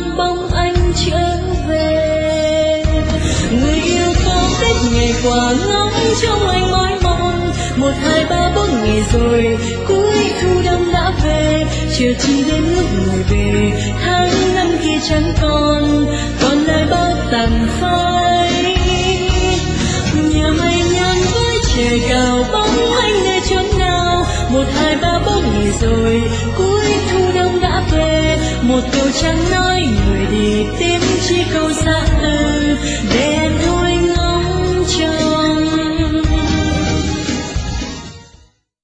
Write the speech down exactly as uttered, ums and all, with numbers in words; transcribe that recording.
bóng anh trở về. Người yêu có biết ngày qua ngóng trong anh mỏi mòn, một hai ba bốn ngày rồi cuối thu đông đã về. Chiều chỉ đến lúc người về, tháng năm kia chẳng còn, còn lại bao tàn phai. Nhà mây nhắn với trời cao bóng anh nơi chốn nào, một hai ba bốn ngày rồi cuối thu đông đã về. Một cầu trắng